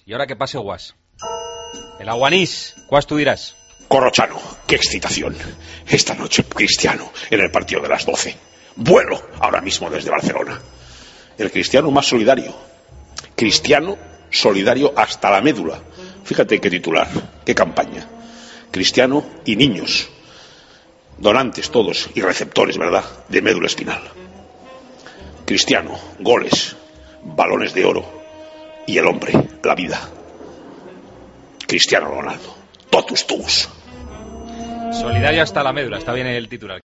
Y ahora que pase Guas. El Aguanís, ¿cuás tú dirás? Corrochano, qué excitación. Esta noche Cristiano en el partido de las 12. Vuelo ahora mismo desde Barcelona. El cristiano más solidario. Cristiano solidario hasta la médula. Fíjate qué titular, qué campaña. Cristiano y niños. Donantes todos y receptores, ¿verdad?, de médula espinal. Cristiano, goles, balones de oro y el hombre, la vida. Cristiano Ronaldo, totus tuus. Solidario hasta la médula, está bien el titular.